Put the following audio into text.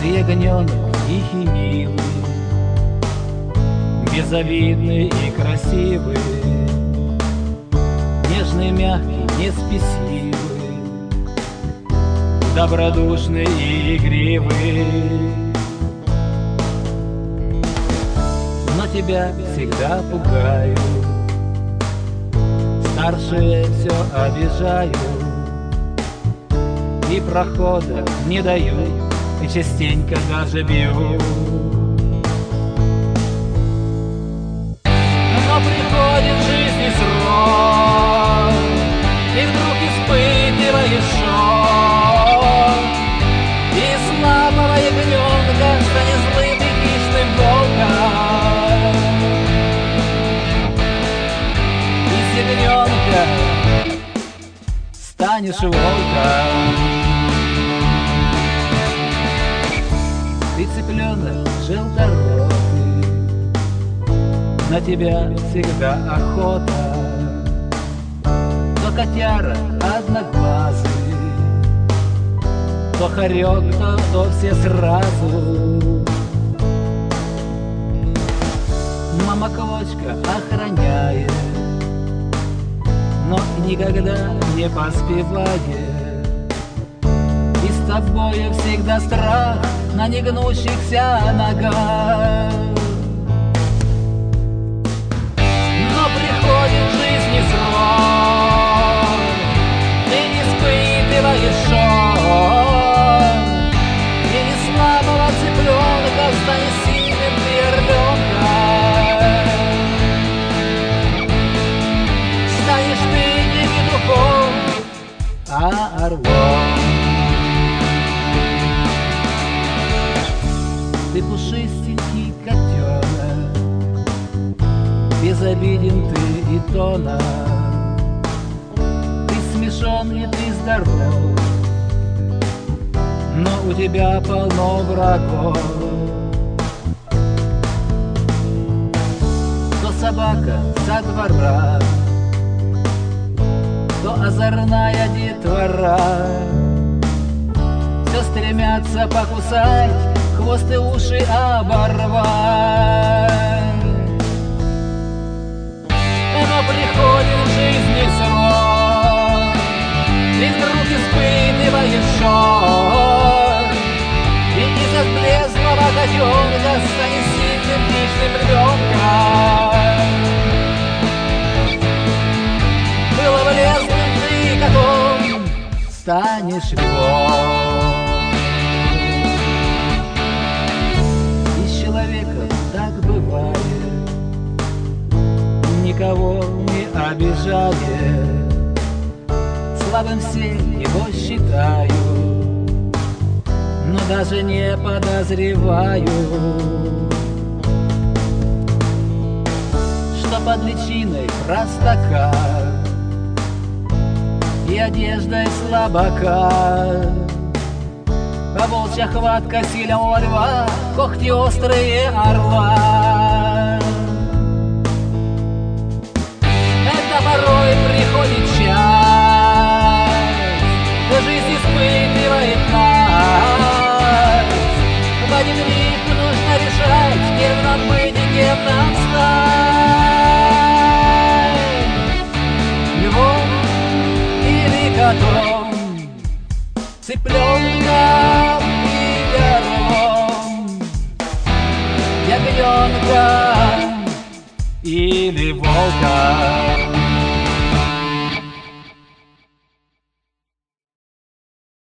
Ты ягненок тихий, милый, безобидный и красивый, нежный, мягкий, неспесивый, добродушный и игривый. Но тебя всегда пугаю, старшие все обижают и прохода не дают, и частенько даже бью. Но приходит в жизни срок, и вдруг испытываешь шок, и слабого ягненка станет злым и хищным волком. Из ягненка станешь волком. Ты цыпленок желторотый, на тебя всегда охота. То котяра одноглазый, то хорек, то все сразу. Мама Квочка охраняет, но никогда не поспевает. И с тобою всегда страх на негнущихся ногах. Но приходит в жизни срок, ты испытываешь шок, и из слабого цыпленка станет сильным ты орленком. Станешь ты не петухом, а орлом. Ты пушистенький котенок, безобиден ты и тонок. Ты смешон и ты здоров, но у тебя полно врагов. То собака со двора, то озорная детвора, все стремятся покусать, хвост и уши оборвать. Но приходит в жизни срок, и вдруг испытываешь шок, и из облезлого котенка станет сильным хищным ребенком. Был облезлым ты котом, станешь львом. Так бывает, никого не обижает, слабым все его считаю, но даже не подозреваю, что под личиной простака и одеждой слабака а волчья хватка сильного льва, когти острые орла. Это порой приходит час, жизнь испытывает нас. В один миг нужно решать, кем нам быть и кем нам стать. Львом или котом, цыпленком или орлом, ягненком или волком.